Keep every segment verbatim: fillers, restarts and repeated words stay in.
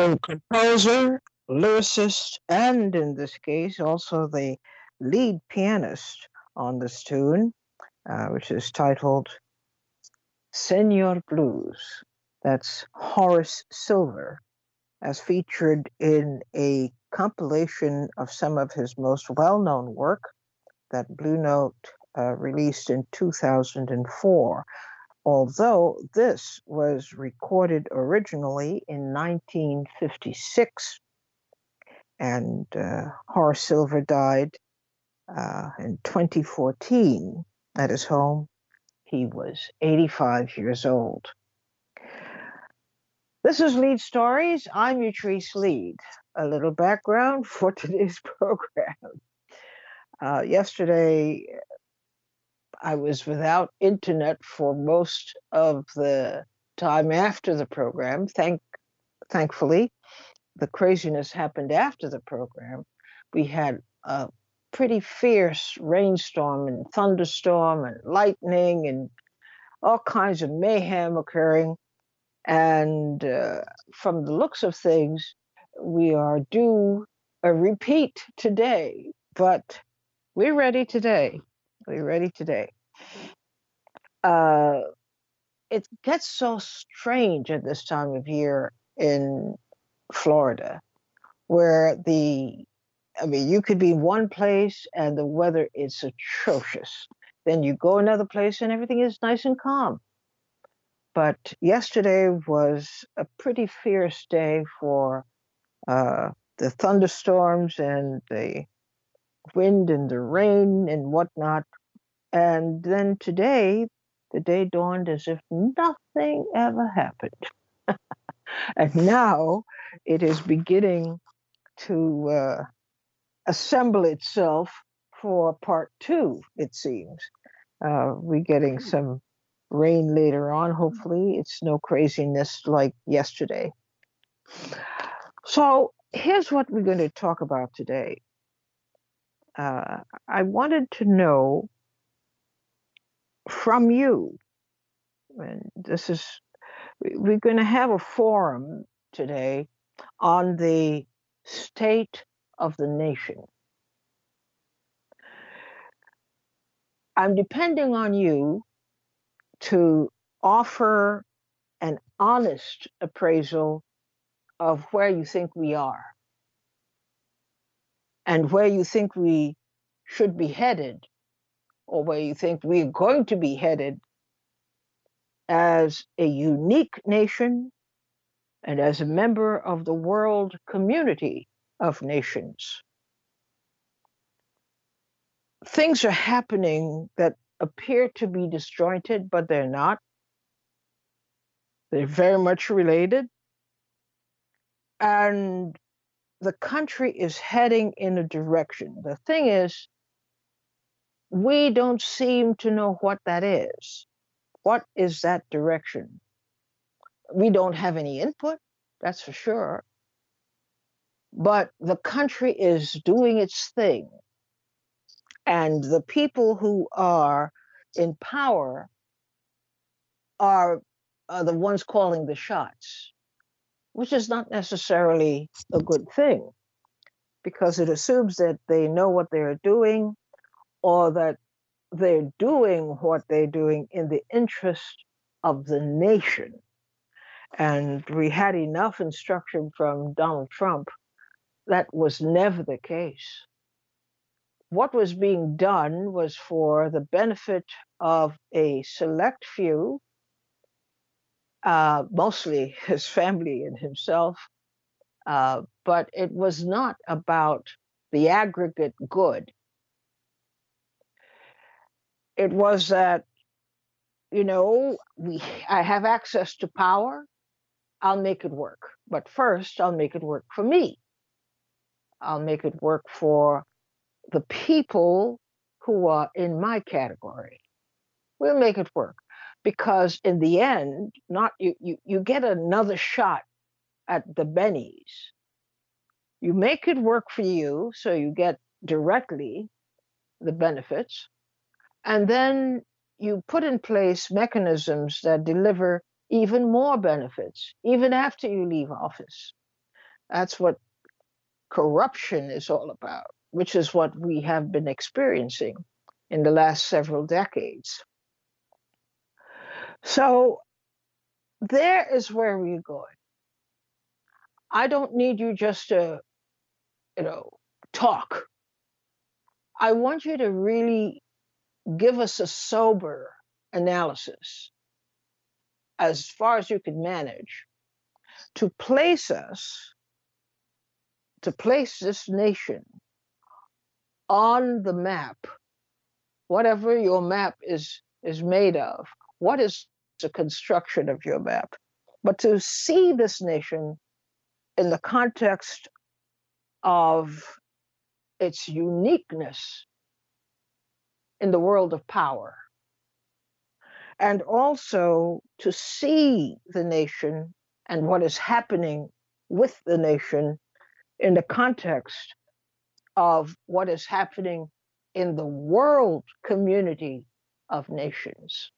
the composer, lyricist, and in this case, also the lead pianist on this tune, uh, which is titled Senor Blues. That's Horace Silver, as featured in a compilation of some of his most well known work that Blue Note uh, released in two thousand four. Although this was recorded originally in nineteen fifty-six, and uh, Horace Silver died uh, in twenty fourteen at his home. He was eighty-five years old. This is Lead Stories. I'm Utrice Lead. A little background for today's program. Uh, yesterday, I was without internet for most of the time after the program. Thank, thankfully, the craziness happened after the program. We had a pretty fierce rainstorm and thunderstorm and lightning and all kinds of mayhem occurring. And uh, from the looks of things, we are due a repeat today, but we're ready today. We're ready today. Uh, it gets so strange at this time of year in Florida, where the, I mean, you could be one place and the weather is atrocious. Then you go another place and everything is nice and calm. But yesterday was a pretty fierce day for uh, the thunderstorms and the wind and the rain and whatnot. And then today, the day dawned as if nothing ever happened. And now it is beginning to uh, assemble itself for part two, it seems. Uh, we're getting some rain later on. Hopefully, it's no craziness like yesterday. So, here's what we're going to talk about today. Uh, I wanted to know from you, and this is, we're going to have a forum today on the state of the nation. I'm depending on you to offer an honest appraisal of where you think we are and where you think we should be headed, or where you think we're going to be headed as a unique nation and as a member of the world community of nations. Things are happening that appear to be disjointed, but they're not. They're very much related. And the country is heading in a direction. The thing is, we don't seem to know what that is. What is that direction? We don't have any input, that's for sure. But the country is doing its thing. And the people who are in power are, are the ones calling the shots, which is not necessarily a good thing, because it assumes that they know what they're doing, or that they're doing what they're doing in the interest of the nation. And we had enough instruction from Donald Trump. That was never the case. What was being done was for the benefit of a select few, uh, mostly his family and himself, uh, but it was not about the aggregate good. It was that, you know, we, I have access to power, I'll make it work. But first, I'll make it work for me. I'll make it work for the people who are in my category. We'll make it work. Because in the end, not you, you, you get another shot at the bennies. You make it work for you, so you get directly the benefits, and then you put in place mechanisms that deliver even more benefits, even after you leave office. That's what corruption is all about, which is what we have been experiencing in the last several decades. So there is where we're going. I don't need you just to, you know, talk. I want you to really give us a sober analysis as far as you can manage to place us, to place this nation on the map, whatever your map is, is made of. What is the construction of your map? But to see this nation in the context of its uniqueness in the world of power, and also to see the nation and what is happening with the nation in the context of what is happening in the world community of nations.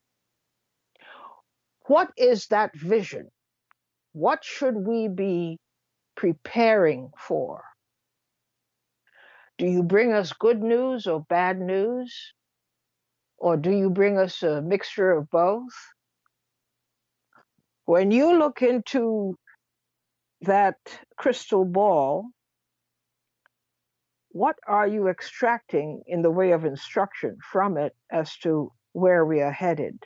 What is that vision? What should we be preparing for? Do you bring us good news or bad news? Or do you bring us a mixture of both? When you look into that crystal ball, what are you extracting in the way of instruction from it as to where we are headed?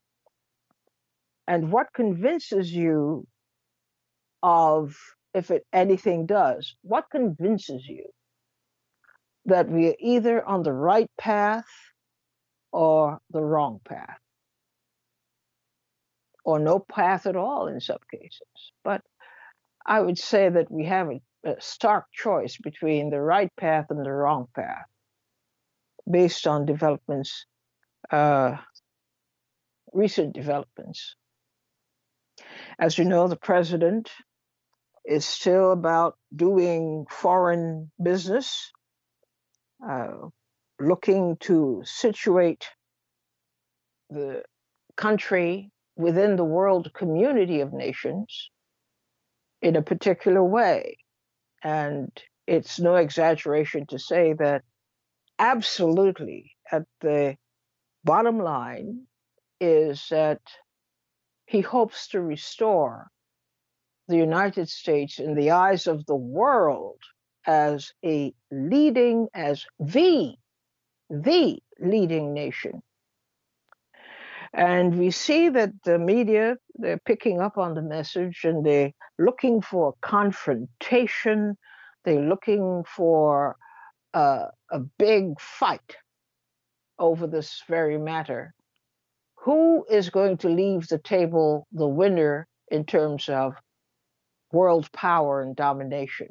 And what convinces you of, if it anything does, what convinces you that we are either on the right path or the wrong path? Or no path at all in some cases. But I would say that we have a, a stark choice between the right path and the wrong path based on developments, uh, recent developments. As you know, the president is still about doing foreign business, uh, looking to situate the country within the world community of nations in a particular way. And it's no exaggeration to say that absolutely at the bottom line is that he hopes to restore the United States in the eyes of the world as a leading, as the, the leading nation. And we see that the media, they're picking up on the message and they're looking for confrontation. They're looking for uh, a big fight over this very matter. Who is going to leave the table the winner in terms of world power and domination?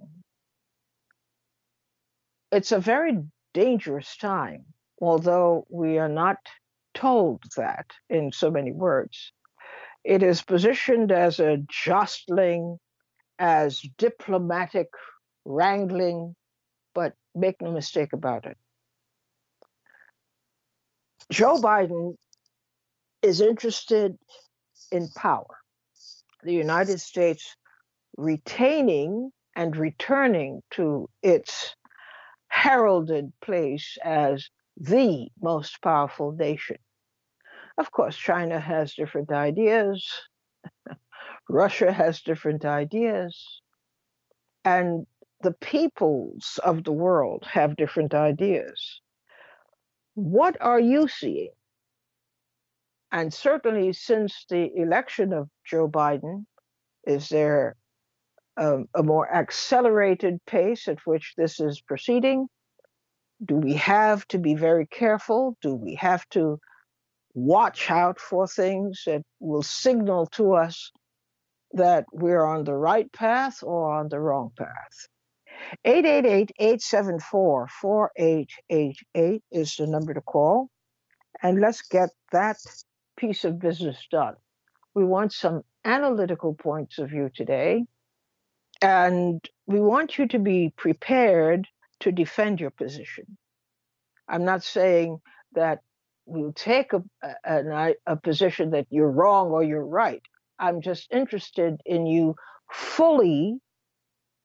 It's a very dangerous time, although we are not told that in so many words. It is positioned as a jostling, as diplomatic wrangling, but make no mistake about it. Joe Biden is interested in power. The United States retaining and returning to its heralded place as the most powerful nation. Of course, China has different ideas. Russia has different ideas. And the peoples of the world have different ideas. What are you seeing? And certainly since the election of Joe Biden, is there um, a more accelerated pace at which this is proceeding? Do we have to be very careful? Do we have to watch out for things that will signal to us that we're on the right path or on the wrong path? eight eight eight, eight seven four, four eight eight eight is the number to call. And let's get that piece of business done. We want some analytical points of view today. And we want you to be prepared to defend your position. I'm not saying that we'll take a, a, a position that you're wrong or you're right. I'm just interested in you fully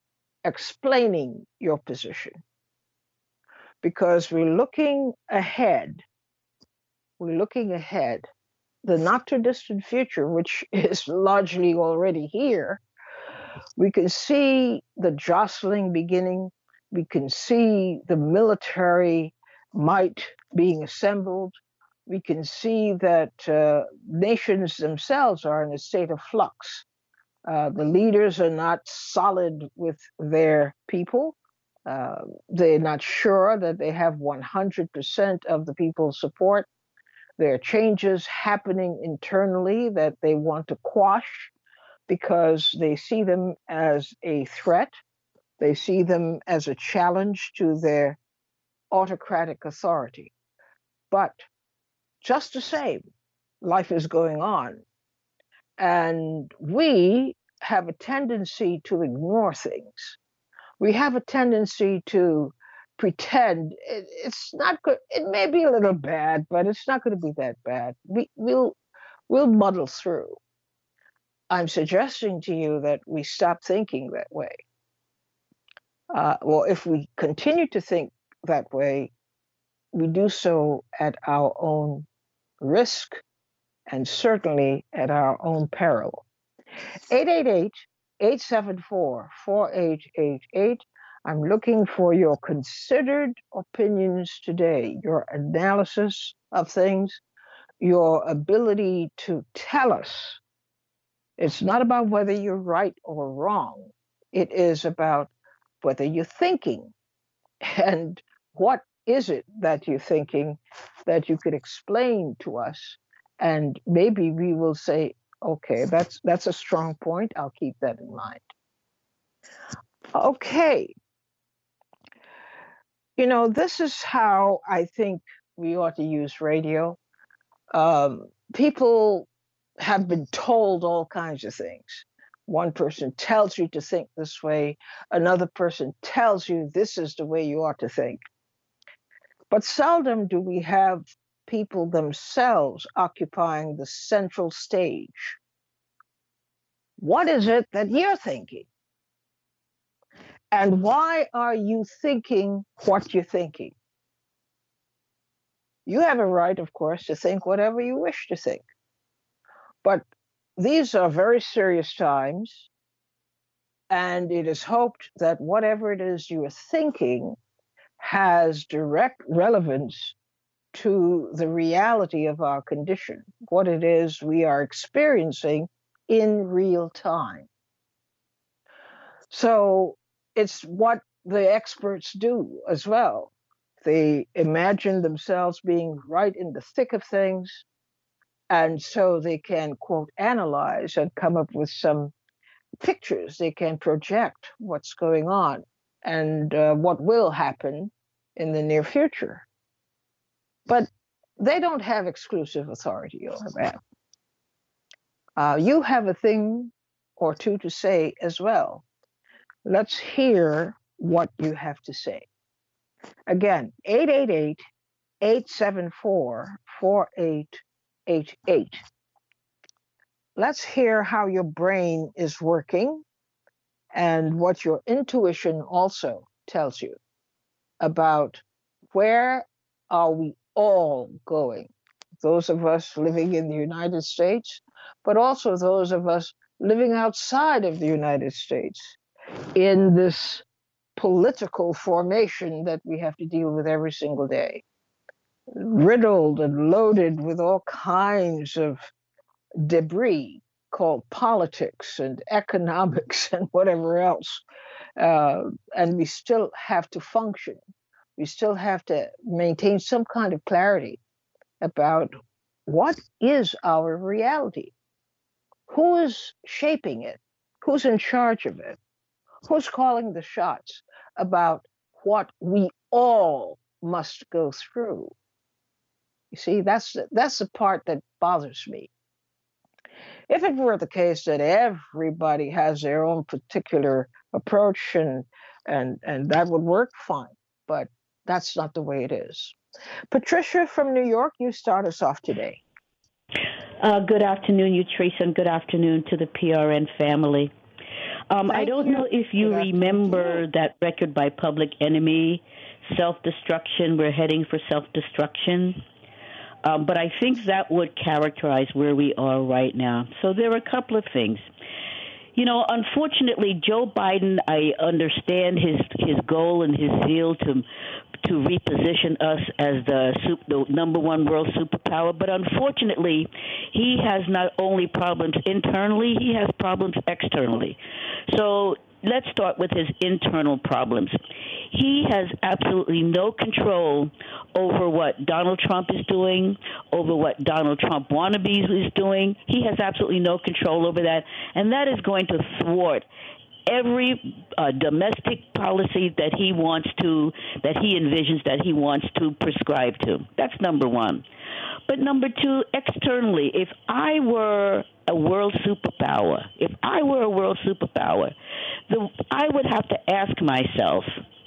explaining your position, because we're looking ahead. We're looking ahead, the not too distant future, which is largely already here. We can see the jostling beginning. We can see the military might being assembled. We can see that uh, nations themselves are in a state of flux. Uh, the leaders are not solid with their people. Uh, they're not sure that they have one hundred percent of the people's support. There are changes happening internally that they want to quash because they see them as a threat. They see them as a challenge to their autocratic authority. But just the same, life is going on. And we have a tendency to ignore things. We have a tendency to pretend it, it's not good. It may be a little bad, but it's not going to be that bad. We, we'll, we'll muddle through. I'm suggesting to you that we stop thinking that way. Uh, well, if we continue to think that way, we do so at our own risk and certainly at our own peril. eight eight eight, eight seven four, four eight eight eight. I'm looking for your considered opinions today, your analysis of things, your ability to tell us. It's not about whether you're right or wrong. It is about whether you're thinking, and what is it that you're thinking that you could explain to us, and maybe we will say, okay, that's that's a strong point. I'll keep that in mind. Okay. You know, this is how I think we ought to use radio. Um, people have been told all kinds of things. One person tells you to think this way, another person tells you this is the way you ought to think. But seldom do we have people themselves occupying the central stage. What is it that you're thinking? And why are you thinking what you're thinking? You have a right, of course, to think whatever you wish to think. But these are very serious times, and it is hoped that whatever it is you are thinking has direct relevance to the reality of our condition, what it is we are experiencing in real time. So it's what the experts do as well. They imagine themselves being right in the thick of things, and so they can, quote, analyze and come up with some pictures. They can project what's going on and uh, what will happen in the near future. But they don't have exclusive authority over that. Uh, you have a thing or two to say as well. Let's hear what you have to say. Again, eight eight eight, eight seven four, four eight eight eight. Let's hear how your brain is working and what your intuition also tells you about where are we all going. Those of us living in the United States, but also those of us living outside of the United States in this political formation that we have to deal with every single day, riddled and loaded with all kinds of debris called politics and economics and whatever else. Uh, and we still have to function. We still have to maintain some kind of clarity about what is our reality. Who is shaping it? Who's in charge of it? Who's calling the shots about what we all must go through? You see, that's that's the part that bothers me. If it were the case that everybody has their own particular approach and and and that would work, fine. But that's not the way it is. Patricia from New York, you start us off today. Uh, good afternoon, you, Teresa, and good afternoon to the P R N family. Um, I Thank don't you know if for you that. Thank you. remember that record by Public Enemy, Self Destruction. We're heading for self destruction. Um, but I think that would characterize where we are right now. So there are a couple of things. You know, unfortunately, Joe Biden, I understand his his goal and his zeal to to reposition us as the, the number one world superpower, but unfortunately, he has not only problems internally, he has problems externally. So let's start with his internal problems. He has absolutely no control over what Donald Trump is doing, over what Donald Trump wannabes is doing. He has absolutely no control over that, and that is going to thwart every uh, domestic policy that he wants to, that he envisions, that he wants to prescribe to. That's number one. But number two, externally, if I were a world superpower, if I were a world superpower, the, I would have to ask myself,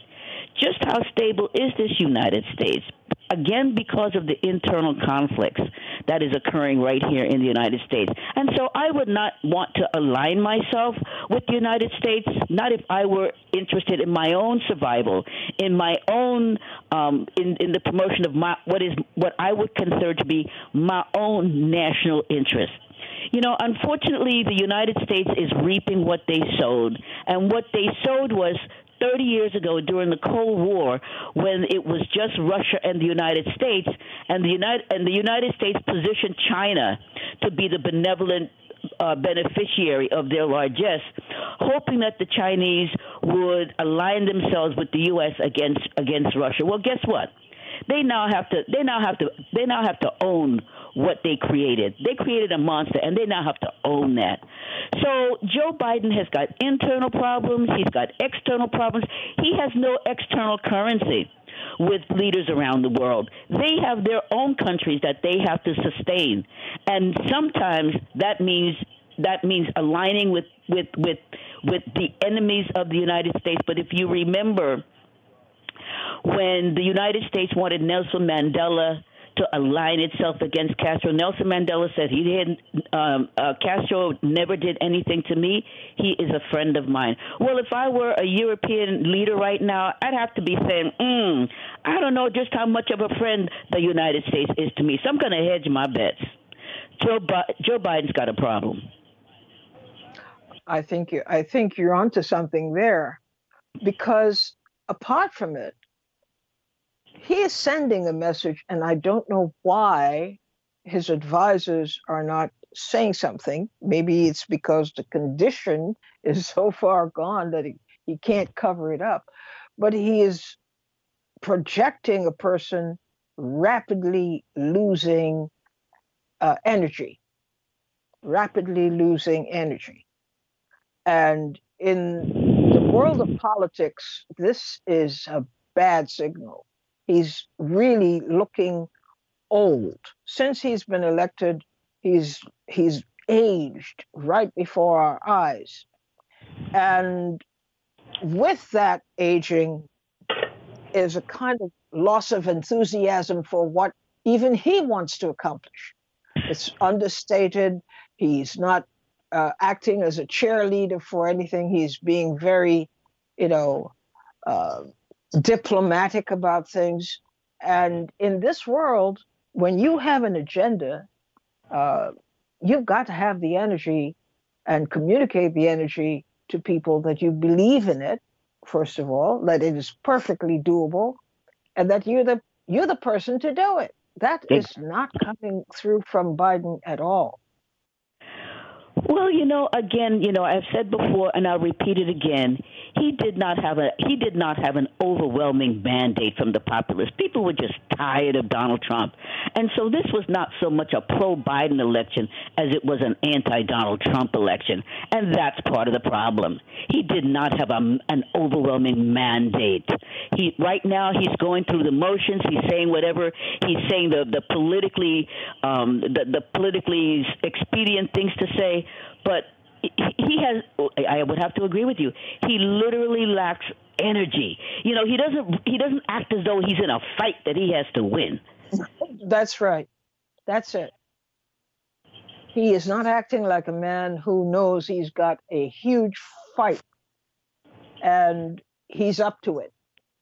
just how stable is this United States? Again, because of the internal conflicts that is occurring right here in the United States. And so I would not want to align myself with the United States, not if I were interested in my own survival, in my own, um, in, in the promotion of my, what is, what I would consider to be my own national interest. You know, unfortunately, the United States is reaping what they sowed. And what they sowed was thirty years ago during the Cold War, when it was just Russia and the United States, and the United and the United States positioned China to be the benevolent uh, beneficiary of their largesse, hoping that the Chinese would align themselves with the U S against against Russia. Well, guess what? They now have to. They now have to. They now have to own what they created. They created a monster, and they now have to own that. So Joe Biden has got internal problems. He's got external problems. He has no external currency with leaders around the world. They have their own countries that they have to sustain, and sometimes that means that means aligning with with with with the enemies of the United States. But if you remember, when the United States wanted Nelson Mandela to align itself against Castro, Nelson Mandela said he didn't. Um, uh, Castro never did anything to me. He is a friend of mine. Well, if I were a European leader right now, I'd have to be saying, mm, I don't know just how much of a friend the United States is to me, so I'm going to hedge my bets. Joe, Bi- Joe Biden's got a problem. I think you. I think you're onto something there, because apart from it, he is sending a message, and I don't know why his advisors are not saying something. Maybe it's because the condition is so far gone that he, he can't cover it up. But he is projecting a person rapidly losing uh, energy, rapidly losing energy. And in the world of politics, this is a bad signal. He's really looking old. Since he's been elected, he's he's aged right before our eyes. And with that aging is a kind of loss of enthusiasm for what even he wants to accomplish. It's understated. He's not uh, acting as a cheerleader for anything. He's being very, you know, uh, diplomatic about things. And in this world, when you have an agenda, uh, you've got to have the energy and communicate the energy to people that you believe in it, first of all, that it is perfectly doable, and that you're the you're the person to do it. That is not coming through from Biden at all. Well, you know, again, you know, I've said before, and I'll repeat it again. He did not have a he did not have an overwhelming mandate from the populace. People were just tired of Donald Trump, and so this was not so much a pro-Biden election as it was an anti-Donald Trump election, and that's part of the problem. He did not have a, an overwhelming mandate. He right now he's going through the motions. He's saying whatever he's saying the the politically um, the, the politically expedient things to say. But he has, I would have to agree with you, he literally lacks energy. You know, he doesn't he doesn't act as though he's in a fight that he has to win. That's right. That's it. He is not acting like a man who knows he's got a huge fight, and he's up to it.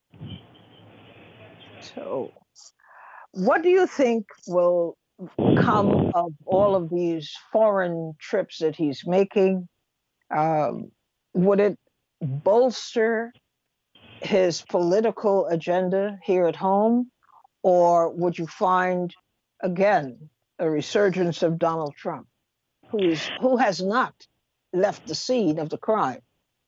So, what do you think will come of all of these foreign trips that he's making? Um, would it bolster his political agenda here at home, or would you find, again, a resurgence of Donald Trump, who is who has not left the scene of the crime?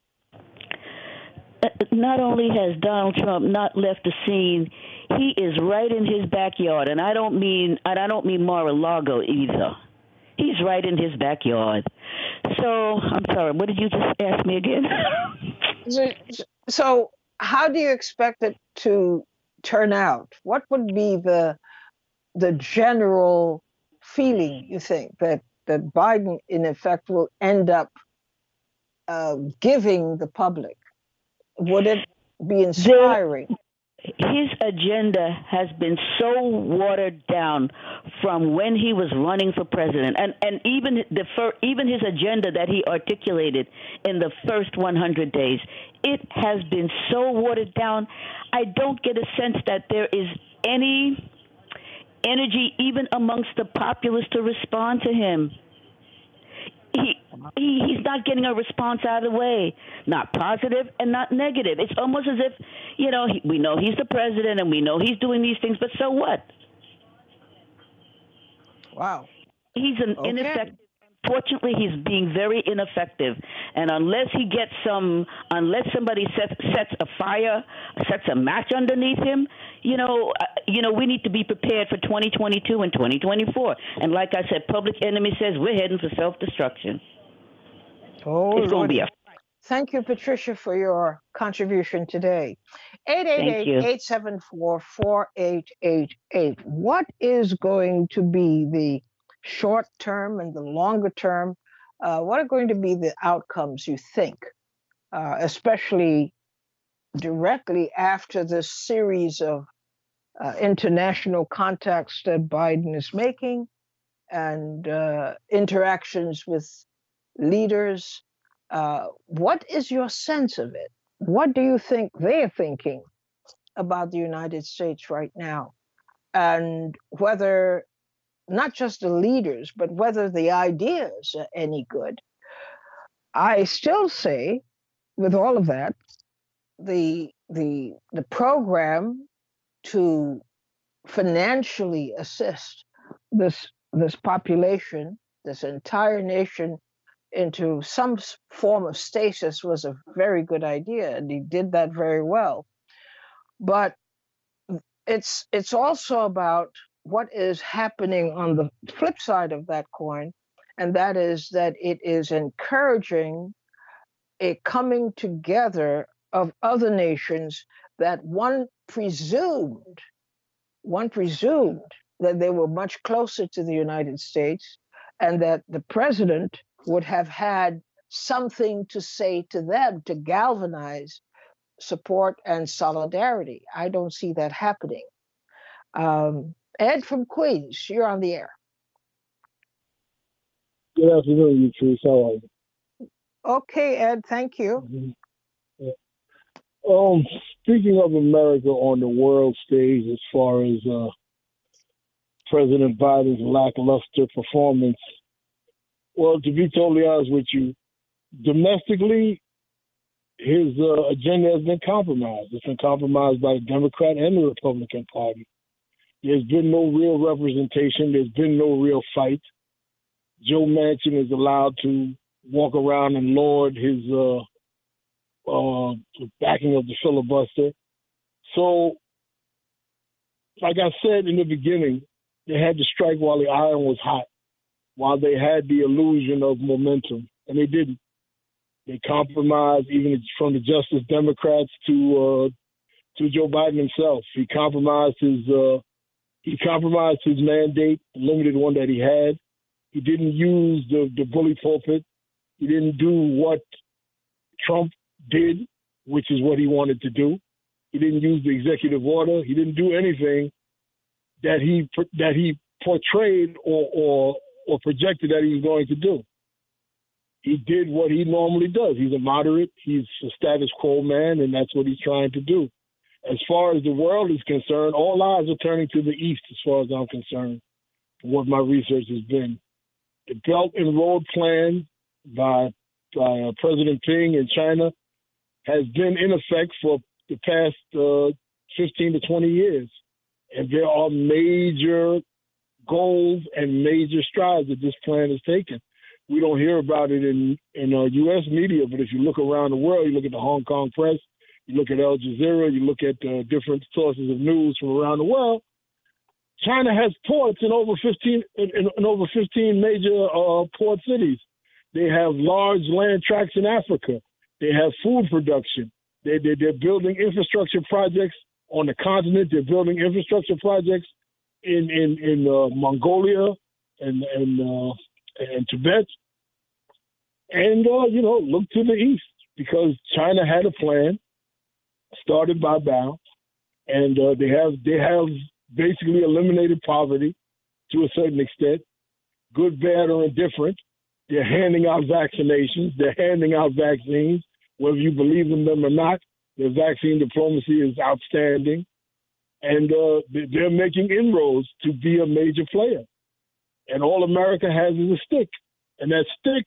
Not only has Donald Trump not left the scene, he is right in his backyard, and I don't mean and I don't mean Mar-a-Lago either. He's right in his backyard. So I'm sorry. What did you just ask me again? so, so, how do you expect it to turn out? What would be the the general feeling, you think, that that Biden, in effect, will end up uh, giving the public? Would it be inspiring? His agenda has been so watered down from when he was running for president, and and even the fir- even his agenda that he articulated in the first one hundred days, it has been so watered down. I don't get a sense that there is any energy even amongst the populace to respond to him. He, he he's not getting a response out of the way, not positive and not negative. It's almost as if, you know, he, we know he's the president and we know he's doing these things, but so what? Wow. He's an okay. ineffective. Unfortunately, he's being very ineffective, and unless he gets some, unless somebody sets sets a fire, sets a match underneath him, you know, uh, you know, we need to be prepared for twenty twenty-two and twenty twenty-four. And like I said, Public Enemy says we're heading for self-destruction. Oh, it's going to be a fight. Thank you, Patricia, for your contribution today. eight eight eight, eight seven four, four eight eight eight. What is going to be the short term and the longer term? Uh, what are going to be the outcomes, you think, uh, especially directly after this series of uh, international contacts that Biden is making and uh, interactions with leaders? Uh, what is your sense of it? What do you think they're thinking about the United States right now? And whether not just the leaders, but whether the ideas are any good. I still say, with all of that, the the the program to financially assist this this population, this entire nation, into some form of stasis was a very good idea, and he did that very well. But it's it's also about what is happening on the flip side of that coin, and that is that it is encouraging a coming together of other nations that one presumed, one presumed that they were much closer to the United States, and that the president would have had something to say to them to galvanize support and solidarity. I don't see that happening. Um, Ed from Queens, you're on the air. Good afternoon, Utrice. How are you? Okay, Ed, thank you. Mm-hmm. Yeah. Um, speaking of America on the world stage, as far as uh, President Biden's lackluster performance, well, to be totally honest with you, domestically, his uh, agenda has been compromised. It's been compromised by the Democrat and the Republican Party. There's been no real representation. There's been no real fight. Joe Manchin is allowed to walk around and lord his uh, uh, backing of the filibuster. So, like I said in the beginning, they had to strike while the iron was hot, while they had the illusion of momentum, and they didn't. They compromised, even from the Justice Democrats to uh, to Joe Biden himself. He compromised his uh, he compromised his mandate, the limited one that he had. He didn't use the, the bully pulpit. He didn't do what Trump did, which is what he wanted to do. He didn't use the executive order. He didn't do anything that he that he portrayed or or, or projected that he was going to do. he did what he normally does. He's a moderate. He's a status quo man, and that's what he's trying to do. As far as the world is concerned, all eyes are turning to the east, as far as I'm concerned, what my research has been. The Belt and Road Plan by, by uh, President Ping in China has been in effect for the past uh, fifteen to twenty years. And there are major goals and major strides that this plan has taken. We don't hear about it in, in uh, U S media, but if you look around the world, you look at the Hong Kong press, you look at Al Jazeera, you look at uh, different sources of news from around the world, China has ports in over fifteen in, in over fifteen major uh, port cities. They have large land tracts in Africa. They have food production. They, they, they're building infrastructure projects on the continent. They're building infrastructure projects in in in uh, Mongolia and and uh, and Tibet. And uh, you know, look to the east because China had a plan started by Mao, and uh, they have they have basically eliminated poverty to a certain extent, good, bad, or indifferent. They're handing out vaccinations. They're handing out vaccines, whether you believe in them or not. Their vaccine diplomacy is outstanding. And uh, they're making inroads to be a major player. And all America has is a stick. And that stick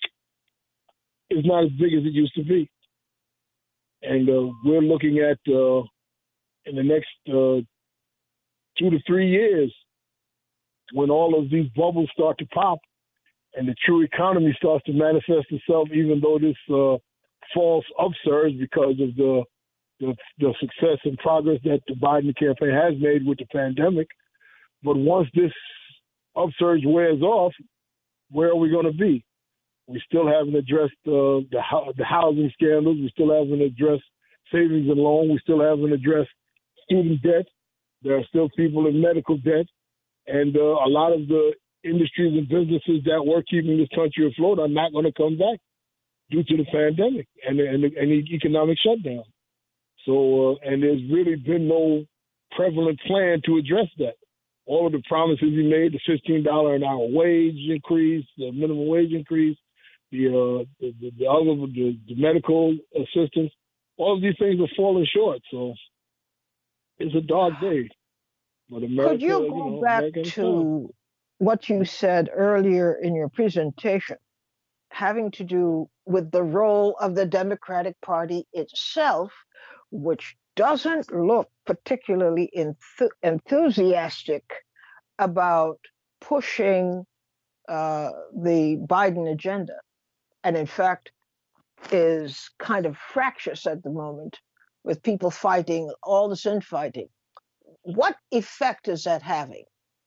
is not as big as it used to be. And uh, we're looking at, uh, in the next uh, two to three years, when all of these bubbles start to pop and the true economy starts to manifest itself, even though this uh, false upsurge because of the, the the success and progress that the Biden campaign has made with the pandemic. But once this upsurge wears off, where are we going to be? We still haven't addressed uh, the the housing scandals. We still haven't addressed savings and loan. We still haven't addressed student debt. There are still people in medical debt. And uh, a lot of the industries and businesses that were keeping this country afloat are not going to come back due to the pandemic and, and, and the economic shutdown. So, uh, and there's really been no prevalent plan to address that. All of the promises he made, the fifteen dollars an hour wage increase, the minimum wage increase, the uh, the, the, the other the, the medical assistance, all of these things are falling short. So it's a dark day. But America, Could you go you know, back America to what you said earlier in your presentation, having to do with the role of the Democratic Party itself, which doesn't look particularly enth- enthusiastic about pushing uh, the Biden agenda, and in fact is kind of fractious at the moment with people fighting, all this infighting. What effect is that having?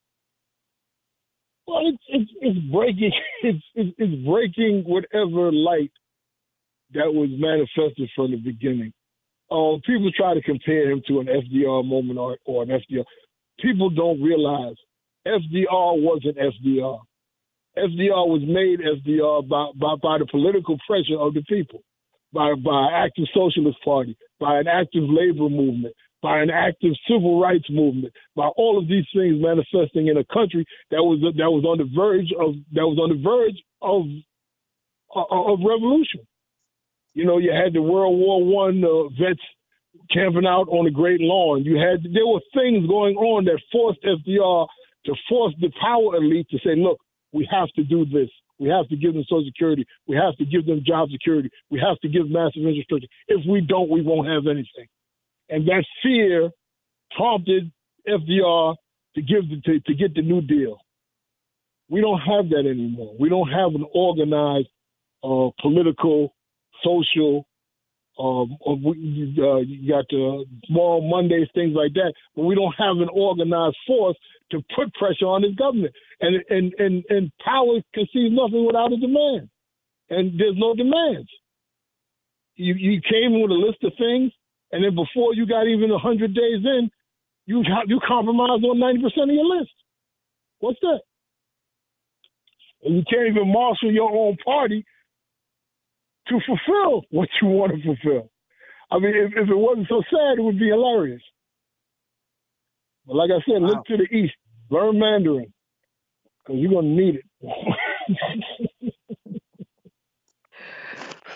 Well, it's it's, it's breaking it's, it's it's breaking whatever light that was manifested from the beginning. Um, people try to compare him to an F D R moment or, or an F D R. People don't realize F D R wasn't F D R. F D R was made F D R by, by, by the political pressure of the people, by by an active socialist party, by an active labor movement, by an active civil rights movement, by all of these things manifesting in a country that was that was on the verge of that was on the verge of of, of revolution. You know, you had the World War One uh, vets camping out on the Great Lawn. You had there were things going on that forced F D R to force the power elite to say, look, we have to do this. We have to give them Social Security. We have to give them job security. We have to give massive infrastructure. If we don't, we won't have anything. And that fear prompted F D R to give the, to, to get the New Deal. We don't have that anymore. We don't have an organized uh, political, social. Um, uh, you got the small Mondays, things like that, but we don't have an organized force to put pressure on this government. And and and and power conceives nothing without a demand, and there's no demands. You you came in with a list of things, and then before you got even a hundred days in, you you compromised on ninety percent of your list. What's that? And you can't even marshal your own party to fulfill what you want to fulfill. I mean, if, if it wasn't so sad, it would be hilarious. But like I said, wow. Look to the east, learn Mandarin, because you're going to need it.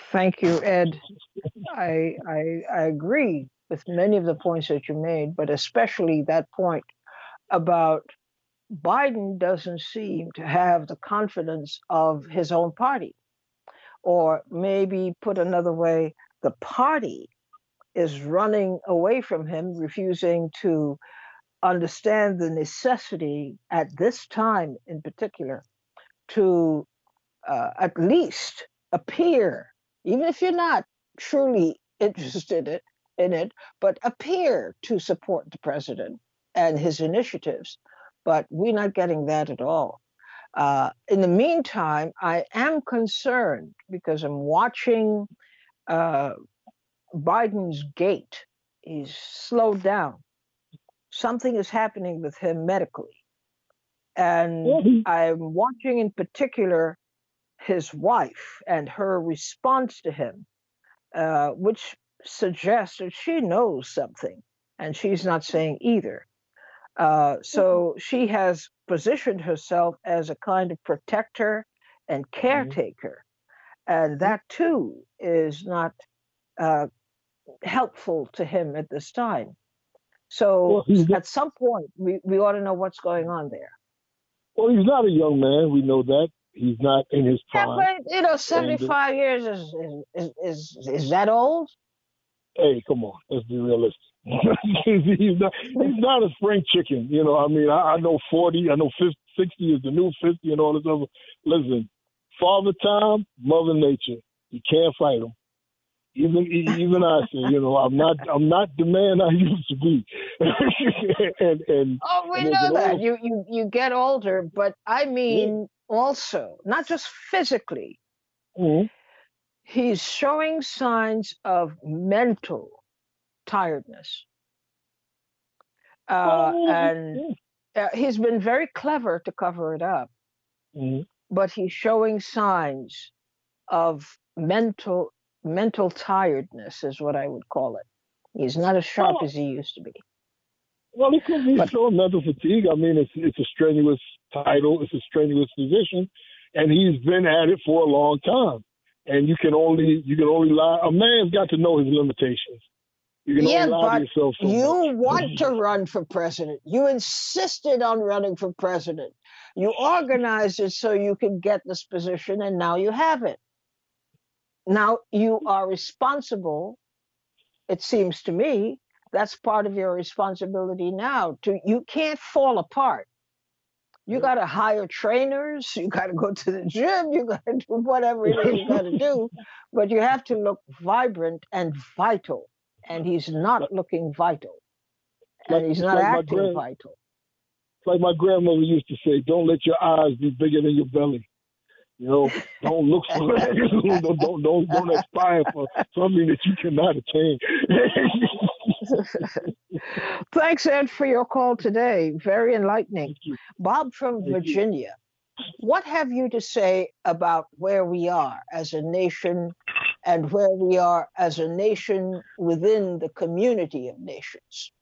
Thank you, Ed. I, I I agree with many of the points that you made, but especially that point about Biden doesn't seem to have the confidence of his own party. Or maybe put another way, the party is running away from him, refusing to understand the necessity at this time in particular to uh, at least appear, even if you're not truly interested in it, in it, but appear to support the president and his initiatives. But we're not getting that at all. Uh, in the meantime, I am concerned because I'm watching uh, Biden's gait. He's slowed down. Something is happening with him medically. And Mhm. I'm watching in particular his wife and her response to him, uh, which suggests that she knows something and she's not saying either. Uh, so she has positioned herself as a kind of protector and Mhm. caretaker. And that too is not uh, helpful to him at this time. So Well, he's at some point, we, we ought to know what's going on there. well, he's not a young man. We know that he's not in his Yeah, prime. but you know, And uh, seventy-five years is is is is, is that old? hey, come on, let's be realistic. he's not he's not a spring chicken. You know, I mean, I, I know forty, I know fifty, sixty is the new fifty, and all this other. Listen, Father Time, Mother Nature, you can't fight them. Even even I say, you know, I'm not I'm not the man I used to be, and and Oh, we and there's an know that. old You you you get older, but I yeah. mean also, not just physically. Mm-hmm. He's showing signs of mental tiredness. Uh, Oh, and yeah. uh, he's been very clever to cover it up, Mm-hmm. but he's showing signs of mental mental tiredness is what I would call it. He's not as sharp Well, as he used to be. well, it could be But still mental fatigue. I mean, it's it's a strenuous title, it's a strenuous position, and he's been at it for a long time. And you can only you can only lie. A man's got to know his limitations. You can only yeah, lie to but yourself so much. you want to run for president. You insisted on running for president. You organized it so you could get this position, and now you have it. Now you are responsible, it seems to me. That's part of your responsibility now. To you can't fall apart. You got to hire trainers. You got to go to the gym. You got to do whatever it is you got to do, but you have to look vibrant and vital. And he's not like, looking vital, like and he's it's not like my acting grand, vital. it's like my grandmother used to say, "Don't let your eyes be bigger than your belly." You know, don't look for don't don't don't don't aspire for something that you cannot attain. Thanks, Ed, for your call today. Very enlightening. Thank you. Bob from Thank you. Virginia, what have you to say about where we are as a nation and where we are as a nation within the community of nations?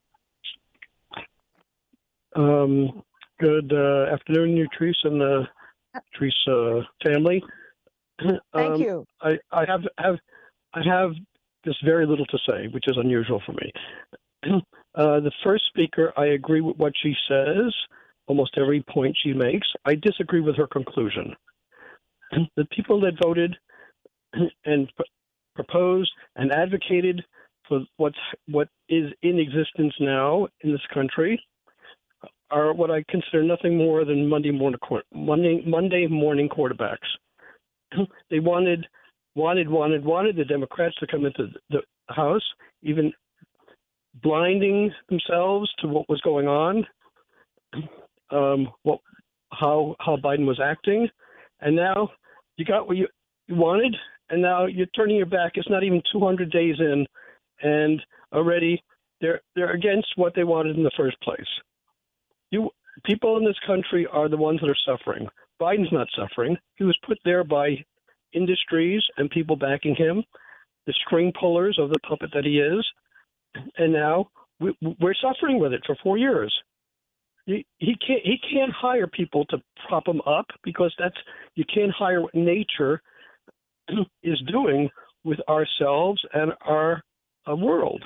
Um, good uh, afternoon, Nutrice and the Nutrice uh, family. Thank um, you. I, I have have I have just very little to say, which is unusual for me. Uh, the first speaker, I agree with what she says, almost every point she makes. I disagree with her conclusion. The people that voted and p- proposed and advocated for what's what is in existence now in this country are what I consider nothing more than Monday morning Monday Monday morning quarterbacks. They wanted, wanted, wanted, wanted the Democrats to come into the House, even blinding themselves to what was going on, um, what, how how Biden was acting, and now you got what you, you wanted, and now you're turning your back. It's not even two hundred days in, and already they're they're against what they wanted in the first place. You people in this country are the ones that are suffering. Biden's not suffering. He was put there by industries and people backing him, the string pullers of the puppet that he is, and now we, we're suffering with it for four years. He, he can't he can't hire people to prop him up because that's you can't hire what nature is doing with ourselves and our uh, world.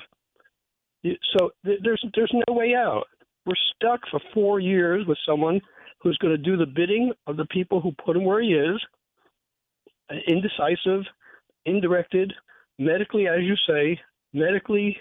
So th- there's there's no way out. We're stuck for four years with someone who's going to do the bidding of the people who put him where he is, indecisive, indirected, medically, as you say, medically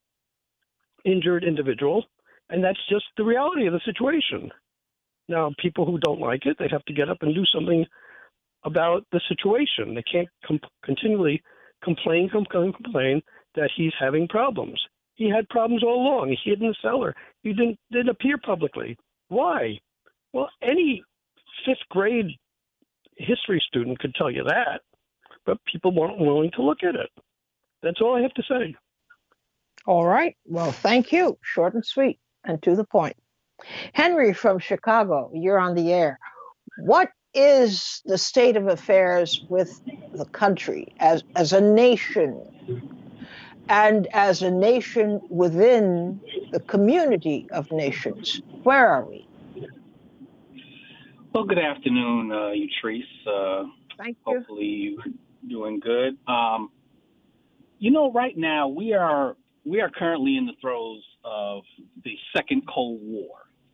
injured individual, and that's just the reality of the situation. Now, people who don't like it, they have to get up and do something about the situation. They can't com- continually complain, complain, complain that he's having problems. He had problems all along. He hid in the cellar. He didn't, didn't appear publicly. Why? Well, any fifth grade history student could tell you that, but people weren't willing to look at it. That's all I have to say. All right. Well, thank you. Short and sweet and to the point. Henry from Chicago, you're on the air. What is the state of affairs with the country as, as a nation and as a nation within the community of nations? Where are we? Well, good afternoon, uh, Utrice. Uh, Thank you. Hopefully you're doing good. Um, you know, right now we are we are currently in the throes of the second Cold War.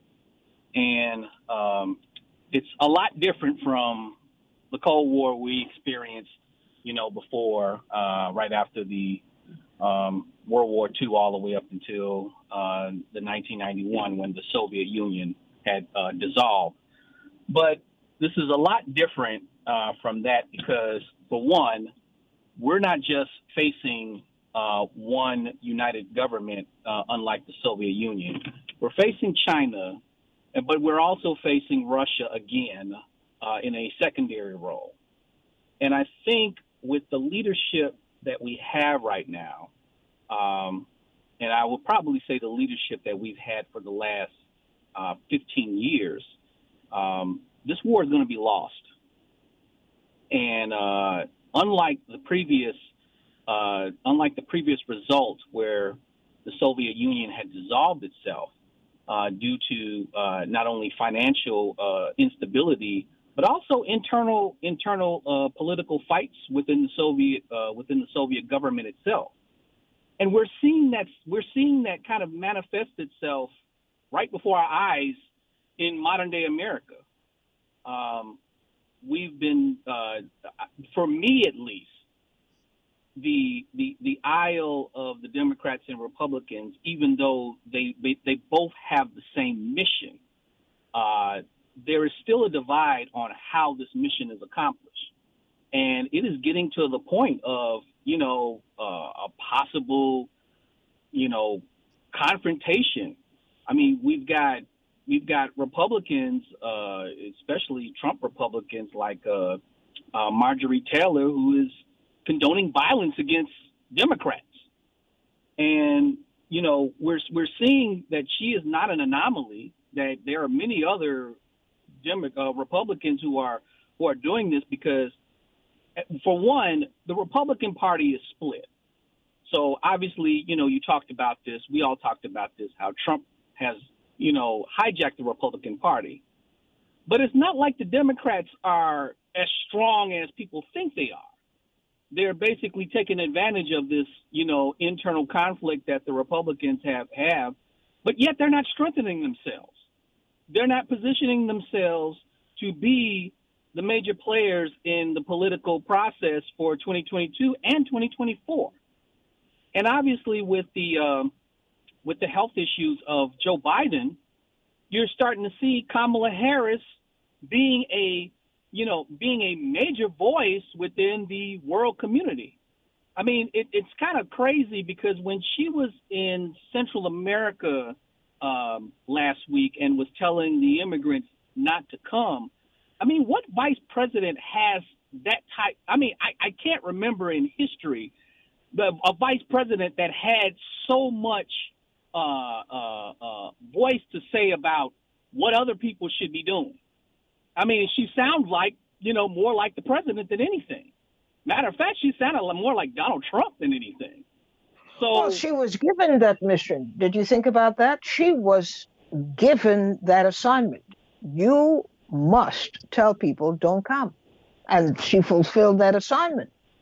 And um, it's a lot different from the Cold War we experienced, you know, before, uh, right after the um, World War Two, all the way up until uh, the nineteen ninety-one, when the Soviet Union had uh, dissolved. But this is a lot different uh, from that because, for one, we're not just facing uh, one united government, uh, unlike the Soviet Union. We're facing China, but we're also facing Russia again uh, in a secondary role. And I think with the leadership that we have right now, um, and I will probably say the leadership that we've had for the last uh, fifteen years, um, this war is going to be lost. And uh, unlike the previous, uh, unlike the previous result where the Soviet Union had dissolved itself, Uh, due to uh, not only financial uh, instability, but also internal internal uh, political fights within the Soviet uh, within the Soviet government itself. And we're seeing that we're seeing that kind of manifest itself right before our eyes in modern day America. Um, we've been, uh, for me at least, the the the aisle of the Democrats and Republicans, even though they they, they both have the same mission, uh, there is still a divide on how this mission is accomplished, and it is getting to the point of you know uh, a possible you know confrontation. I mean, we've got we've got Republicans, uh, especially Trump Republicans, like uh, uh, Marjorie Taylor, who is condoning violence against Democrats. And, you know, we're we're seeing that she is not an anomaly, that there are many other Demo- uh, Republicans who are who are doing this because, for one, the Republican Party is split. So obviously, you know, you talked about this. We all talked about this, how Trump has, you know, hijacked the Republican Party. But it's not like the Democrats are as strong as people think they are. They're basically taking advantage of this, you know, internal conflict that the Republicans have, have, but yet they're not strengthening themselves. They're not positioning themselves to be the major players in the political process for twenty twenty-two and twenty twenty-four. And obviously with the, um, with the health issues of Joe Biden, you're starting to see Kamala Harris being a you know, being a major voice within the world community. I mean, it, it's kind of crazy because when she was in Central America um, last week and was telling the immigrants not to come, I mean, what vice president has that type? I mean, I, I can't remember in history the, a vice president that had so much uh, uh, uh, voice to say about what other people should be doing. I mean, she sounds like, you know, more like the president than anything. Matter of fact, she sounded more like Donald Trump than anything. So, well, she was given that mission. Did you think about that? She was given that assignment. You must tell people don't come. And she fulfilled that assignment.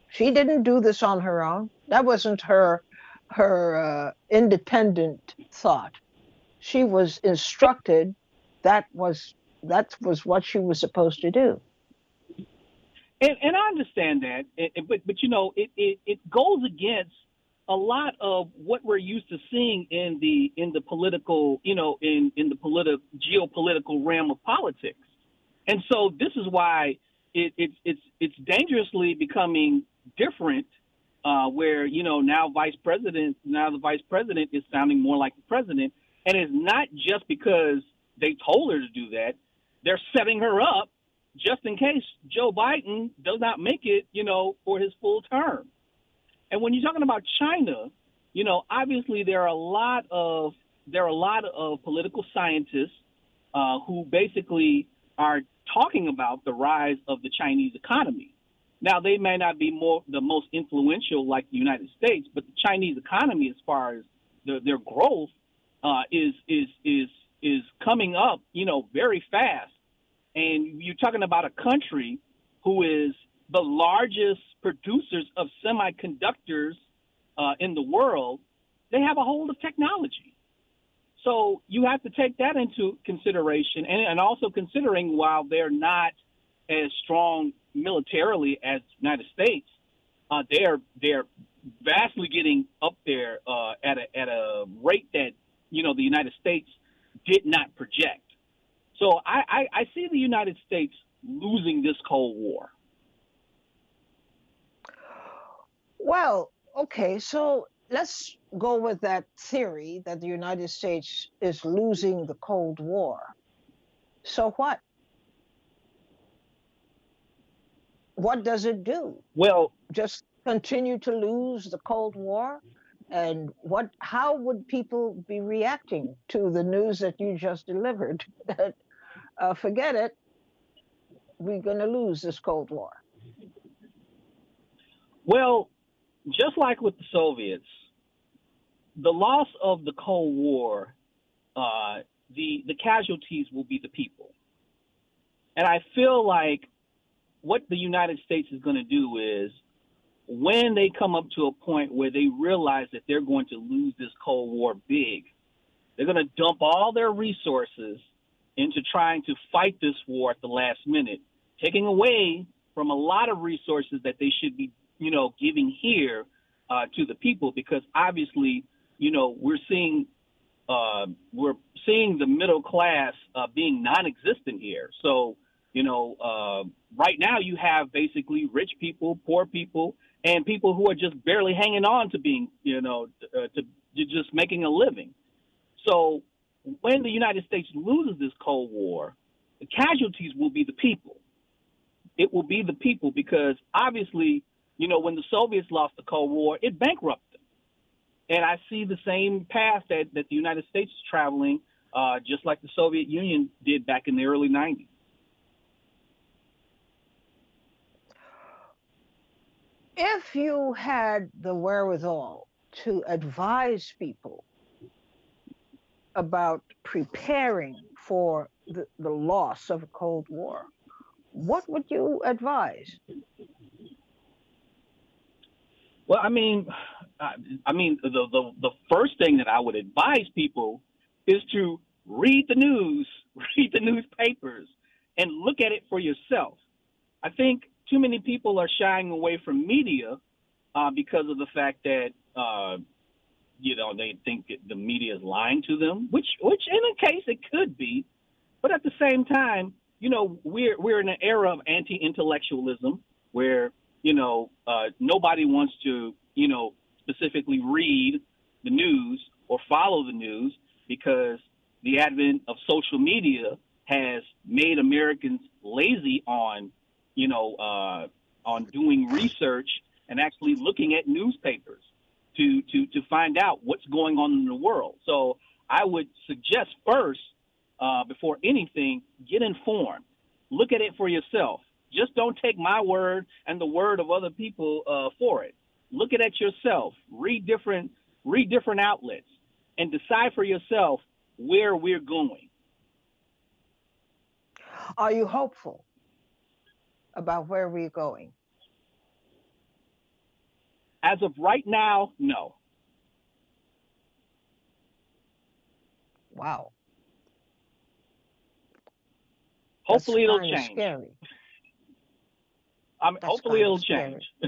She didn't do this on her own. That wasn't her her uh, independent thought. She was instructed. That was that was what she was supposed to do. And, and I understand that, but but you know, it, it, it goes against a lot of what we're used to seeing in the in the political, you know, in in the political geopolitical realm of politics. And so this is why it, it's it's it's dangerously becoming different, uh, where you know now vice president now the vice president is sounding more like the president, and it's not just because they told her to do that; they're setting her up just in case Joe Biden does not make it, you know, for his full term. And when you're talking about China, you know, obviously there are a lot of there are a lot of political scientists uh, who basically are talking about the rise of the Chinese economy. Now, they may not be more the most influential like the United States, but the Chinese economy, as far as the, their growth, uh, is is is is coming up, you know, very fast. And you're talking about a country who is the largest producers of semiconductors uh, in the world. They have a hold of technology. So you have to take that into consideration, and, and also considering while they're not as strong militarily as the United States, uh, they're they're vastly getting up there uh, at a at a rate that you know the United States did not project. So I, I, I see the United States losing this Cold War. Well, okay, so let's go with that theory that the United States is losing the Cold War. So what? What does it do? Well, just continue to lose the Cold War? And what? How would people be reacting to the news that you just delivered? That uh, forget it, we're going to lose this Cold War. Well, just like with the Soviets, the loss of the Cold War, uh, the the casualties will be the people. And I feel like what the United States is going to do is, when they come up to a point where they realize that they're going to lose this Cold War big, they're going to dump all their resources into trying to fight this war at the last minute, taking away from a lot of resources that they should be, you know, giving here uh, to the people, because obviously, you know, we're seeing uh, we're seeing the middle class uh, being non-existent here. So, you know, uh, right now you have basically rich people, poor people, and people who are just barely hanging on to being, you know, uh, to, to just making a living. So when the United States loses this Cold War, the casualties will be the people. It will be the people because obviously, you know, when the Soviets lost the Cold War, it bankrupted them. And I see the same path that, that the United States is traveling, uh, just like the Soviet Union did back in the early nineties. If you had the wherewithal to advise people about preparing for the, the loss of a Cold War, what would you advise? Well, I mean, I, I mean, the, the the first thing that I would advise people is to read the news, read the newspapers, and look at it for yourself. I think too many people are shying away from media uh, because of the fact that uh, you know they think that the media is lying to them, which which in a case it could be, but at the same time, you know, we're we're in an era of anti-intellectualism where you know, uh, nobody wants to, you know, specifically read the news or follow the news because the advent of social media has made Americans lazy on, you know, uh, on doing research and actually looking at newspapers to, to, to find out what's going on in the world. So I would suggest first, uh, before anything, get informed. Look at it for yourself. Just don't take my word and the word of other people uh, for it. Look at it yourself. Read different, read different outlets, and decide for yourself where we're going. Are you hopeful about where we're going? as of right now, no. Wow. Hopefully That's it'll kind of change. scary. I mean, That's hopefully kind of it'll scary. change.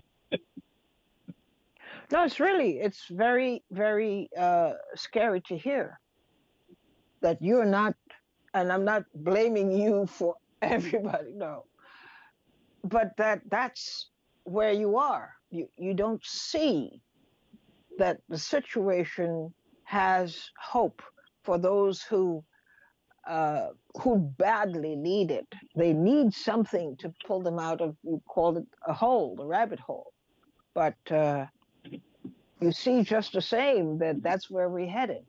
No, it's really, it's very, very uh, scary to hear that you're not, and I'm not blaming you for everybody, no, but that that's where you are. You you don't see that the situation has hope for those who uh, who badly need it. They need something to pull them out of, you called it a hole, a rabbit hole. But uh, you see just the same that that's where we're headed.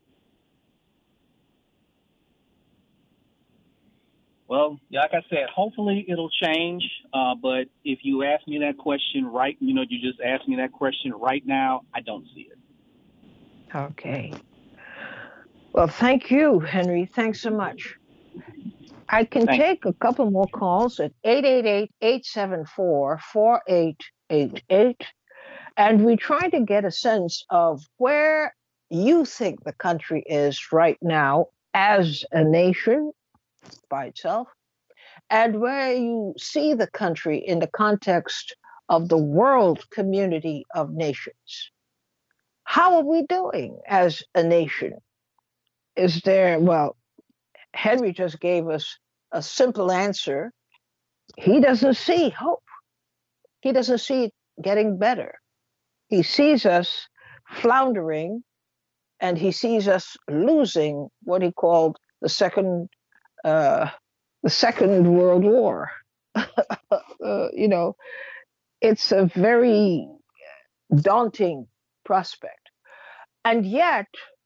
Well, yeah, like I said, hopefully it'll change. Uh, but if you ask me that question right, you know, you just asked me that question right now, I don't see it. Okay. Well, thank you, Henry. Thanks so much. I can Thank take a couple more calls at eight eight eight, eight seven four, four eight eight eight. And we try to get a sense of where you think the country is right now as a nation by itself, and where you see the country in the context of the world community of nations. How are we doing as a nation? Is there, well, Henry just gave us a simple answer. He doesn't see hope. He doesn't see it getting better. He sees us floundering, and he sees us losing what he called the second uh, the Second World War. uh, you know, it's a very daunting prospect, and yet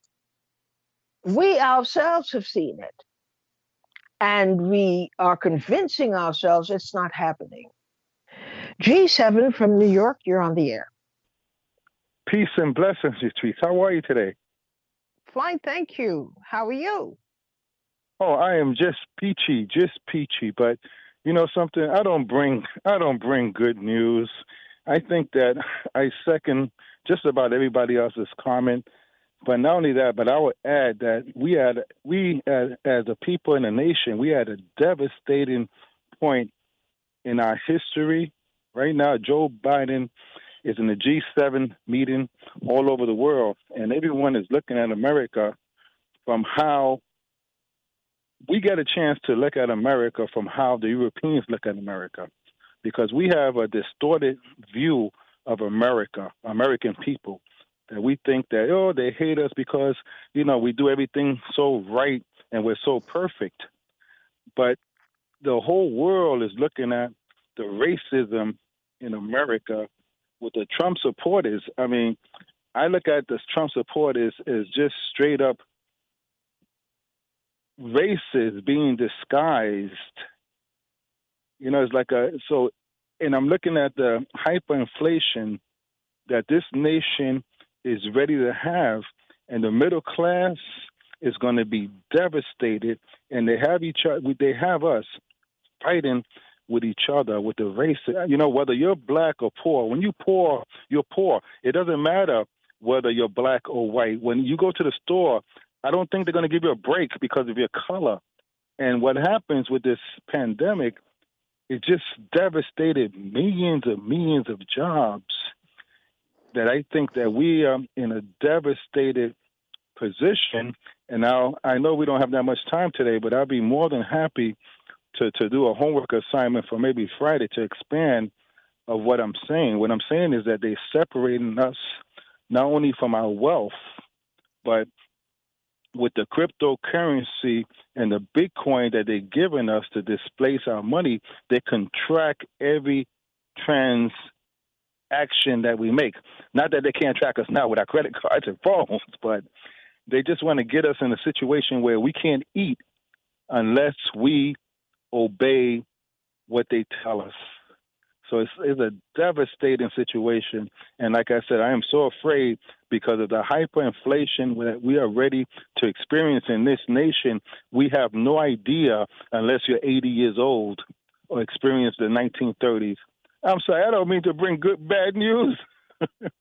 we ourselves have seen it, and we are convincing ourselves it's not happening. G seven from New York, you're on the air. Peace and blessings, Latrice. How are you today? Fine, thank you. How are you? Oh, I am just peachy, just peachy. But you know something? I don't bring, I don't bring good news. I think that I second just about everybody else's comment. But not only that, but I would add that we had, we as, as a people in a nation, we had a devastating point in our history. Right now, Joe Biden is in the G seven meeting all over the world, and everyone is looking at America from how we get a chance to look at America from how the Europeans look at America, because we have a distorted view of America, American people, that we think that, oh, they hate us because, you know, we do everything so right and we're so perfect. But the whole world is looking at the racism in America with the Trump supporters. I mean, I look at the Trump supporters as just straight up races being disguised. You know, it's like a, so, and I'm looking at the hyperinflation that this nation is ready to have, and the middle class is going to be devastated, and they have each other, they have us fighting with each other, with the race. You know, whether you're black or poor, when you're poor, you're poor. It doesn't matter whether you're black or white. When you go to the store, I don't think they're going to give you a break because of your color. And what happens with this pandemic, it just devastated millions and millions of jobs, that I think that we are in a devastated position. And now I know we don't have that much time today, but I'll be more than happy to, to do a homework assignment for maybe Friday to expand of what I'm saying. What I'm saying is that they're separating us not only from our wealth, but with the cryptocurrency and the Bitcoin that they're giving us to displace our money, they can track every transaction that we make. Not that they can't track us now with our credit cards and phones, but they just want to get us in a situation where we can't eat unless we obey what they tell us. So it's, it's a devastating situation. And like I said, I am so afraid because of the hyperinflation that we are ready to experience in this nation. We have no idea unless you're eighty years old or experienced the nineteen thirties. I'm sorry, I don't mean to bring good, bad news.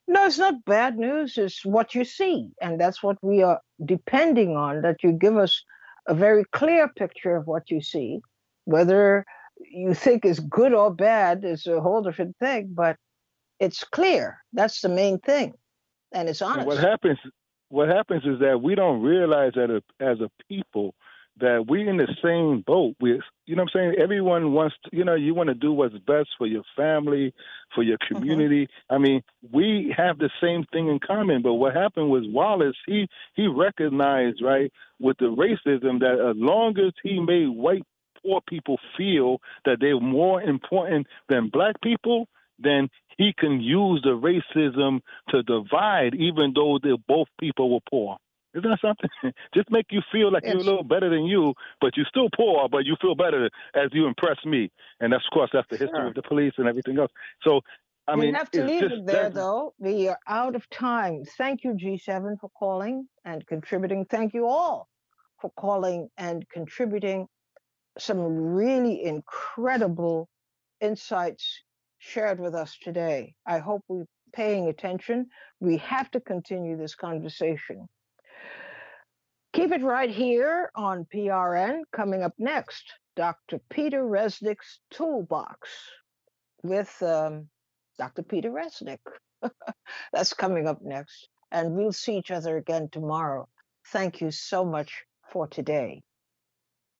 No, it's not bad news. It's what you see. And that's what we are depending on, that you give us a very clear picture of what you see. Whether you think is good or bad is a whole different thing, but it's clear. That's the main thing. And it's And what honest. happens, what happens is that we don't realize that a, as a people that we're in the same boat. We, you know what I'm saying? Everyone wants to, you know, you want to do what's best for your family, for your Mm-hmm. community. I mean, we have the same thing in common. But what happened was Wallace, he, he recognized, right, with the racism that as long as he made white poor people feel that they're more important than black people, then he can use the racism to divide, even though they're both people were poor. Isn't that something? Just make you feel like you're a Yes. little better than you, but you're still poor, but you feel better as you impress me. And that's, of course, that's the history Sure. of the police and everything else. So, I We mean, have to it's leave just it there, that. though. We are out of time. Thank you, G seven, for calling and contributing. Thank you all for calling and contributing some really incredible insights shared with us today. I hope we're paying attention. We have to continue this conversation. Keep it right here on P R N. Coming up next, Doctor Peter Resnick's Toolbox with um, Doctor Peter Resnick. That's coming up next. And we'll see each other again tomorrow. Thank you so much for today.